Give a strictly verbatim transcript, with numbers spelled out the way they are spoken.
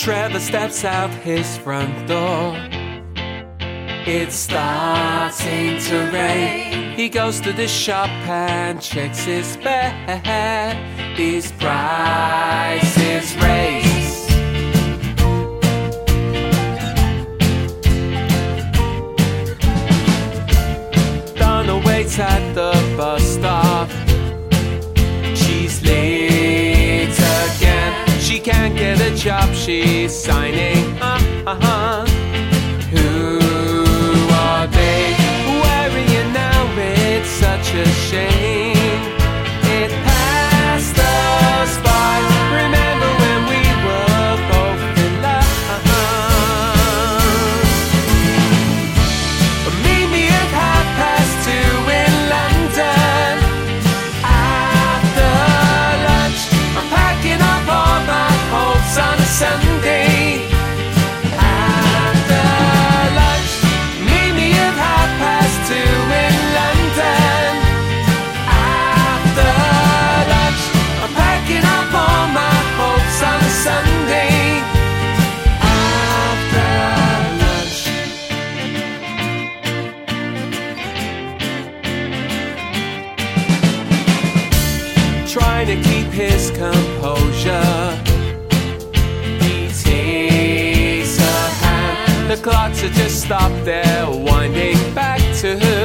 Trevor steps out his front door. It's starting to rain. He goes to the shop and checks his bag. These prices raise. Donna waits at the bus stop. She's late again. She can't get a job, she's signing. Uh-huh. Who are they? Where are you now? It's such a shame. It passed us by. Remember when we were both in love? Meet me at half past two in London. After lunch, I'm packing up all my hopes on a Sunday. After lunch, meet me at half past two in London. After lunch, I'm packing up all my hopes on a Sunday. After lunch. Trying to keep his composure, he takes her hand. The clocks are just stopped there, winding back to her.